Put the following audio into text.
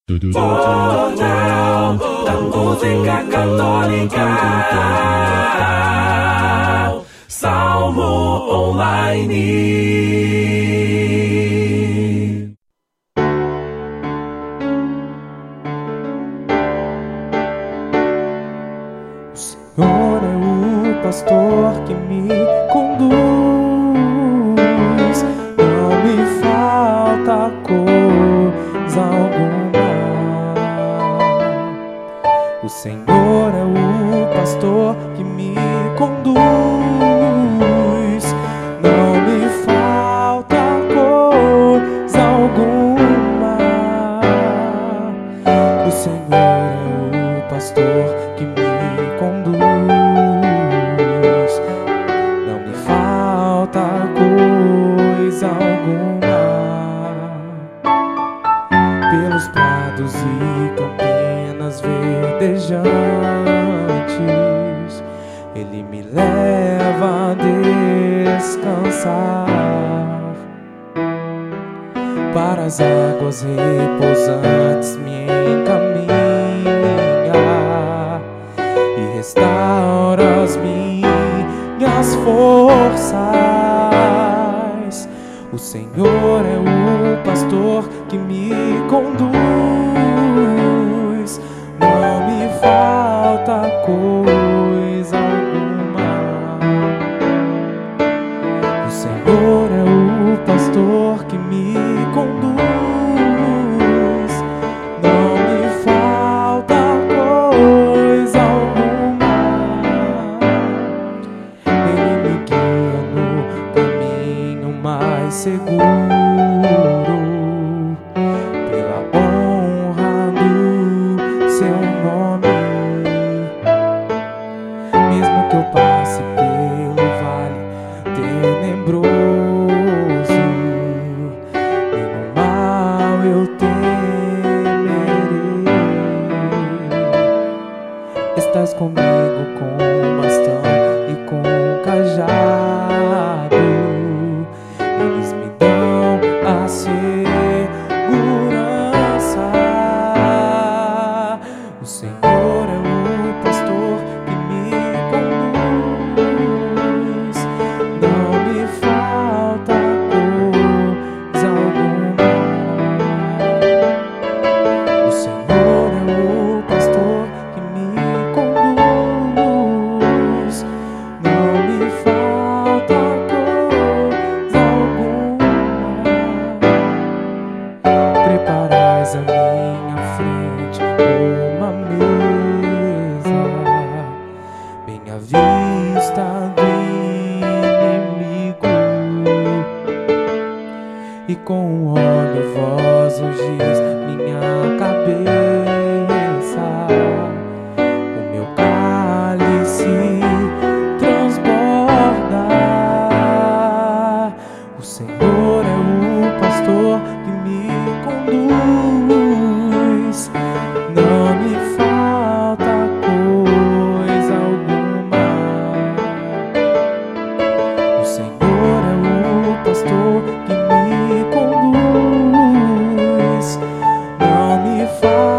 Jornal da Música Católica. Salmo Online. O Senhor é o pastor que me conduz, não me falta coisa alguma. O Senhor é o pastor que me conduz, não me falta coisa alguma. O Senhor é o pastor que me conduz, não me falta coisa alguma. Pelos prados e campinas verdejantes, Ele me leva a descansar. Para as águas repousantes me encaminha e restaura as minhas forças. O Senhor é o pastor que me conduz, não me falta coisa alguma. O Senhor é o pastor que me conduz, não me falta coisa alguma. Ele me guia no caminho mais seguro, pela honra do seu nome. Mesmo que eu passe pelo vale tenebroso, nenhum mal eu temerei. Estás comigo com bastão e com cajado, eles me dão a segurança. O Senhor é o pastor que me conduz, não me falta coisa alguma. O Senhor é o pastor que me conduz, não me falta coisa alguma. Preparais à minha frente uma mesa, bem à vista do inimigo, e com o óleo vós ungis minha cabeça. O meu cálice transborda. O Senhor é o pastor que me conduz, não me falta coisa alguma. O Senhor é o pastor que me conduz, não me falta